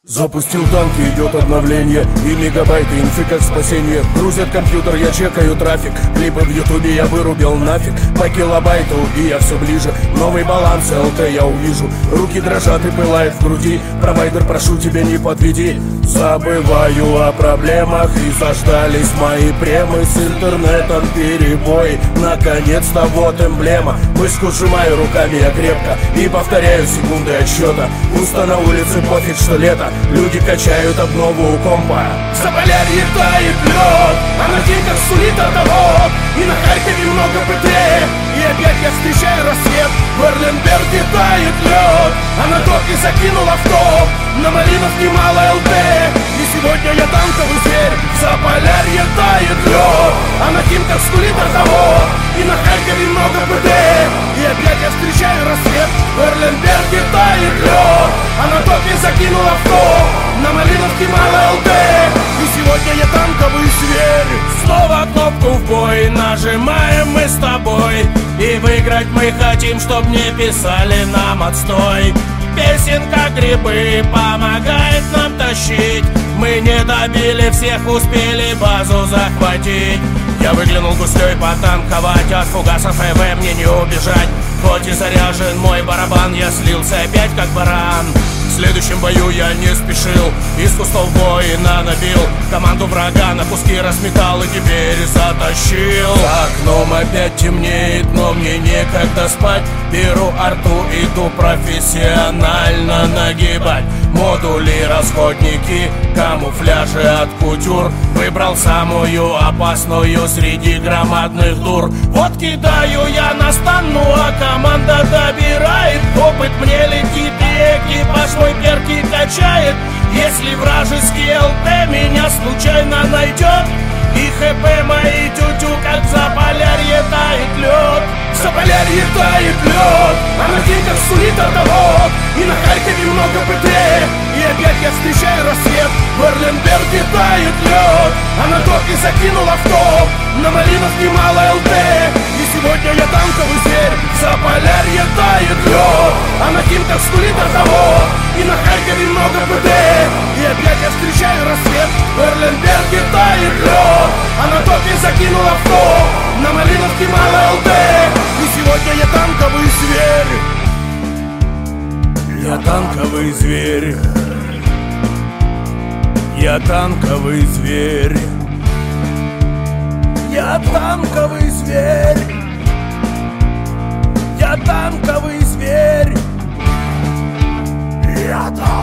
Запустил танки, идет обновление, и мегабайты инфы как спасение. Грузят компьютер, я чекаю трафик, клипы в ютубе я вырубил нафиг. По килобайту, и я все ближе, новый баланс ЛТ я увижу. Руки дрожат и пылает в груди, провайдер, прошу тебя, не подведи. Забываю о проблемах, и заждались мои премы. С интернетом перебой, наконец-то вот эмблема. Мышку сжимаю руками я крепко и повторяю секунды отсчета. Пусто на улице, пофиг, что лето, люди качают обнову у компа. В Заполярье тает лед, а на день как сулит отовод. И на Харькове много ПТ, и опять я встречаю рассвет. В Эрленберге тает лед, а на топе закинул автоп. На Малиновке мало ЛТ, и сегодня я танковый зверь. В Заполярье тает лед, а на Химках скулит отовод. И на Харькове много ПТ, и опять я встречаю рассвет. В Эрленберге тает лед, а на топе закинул автоп. На Малиновке мало ЛТ, и сегодня я танковый зверь. Снова кнопку в бой нажимаем мы с тобой, и выиграть мы хотим, чтоб не писали нам отстой. Песенка «Грибы» помогает нам тащить, мы не добили всех, успели базу захватить. Я выглянул гуслей потанковать, от фугасов ЭВ мне не убежать. Хоть и заряжен мой барабан, я слился опять как баран. В следующем бою я не спешил, из кустов воина набил, команду врага на куски разметал и теперь затащил. За окном опять темнеет, но мне некогда спать. Беру арту, иду профессионально нагибать. Модули, расходники, камуфляжи от кутюр. Выбрал самую опасную среди громадных дур. Вот кидаю я на стан, ну а команда добирает. Опыт мне летит и экипаж мой перки качает. Если вражеский ЛТ меня случайно найдет, и ХП мои тю-тю, как в Заполярье тает лед. В Заполярье тает лед, а на Химках сулит отовод. И на Харькове много ПТ, и опять я встречаю рассвет. В Эрленберге тает лед, а на топе закинул автоп. На Малиновке мало ЛТ, и сегодня я танковый зверь. В Заполярье тает лед, а на Химках сулит отовод. И на Харькове много ПТ, и опять я встречаю рассвет. В Эрленберге тает лед, а на топе закинул автоп. На Малиновке мало ЛТ, и сегодня я танковый зверь. Я танковый зверь. Я танковый зверь. Я танковый зверь. Я танковый зверь. Я танковый зверь.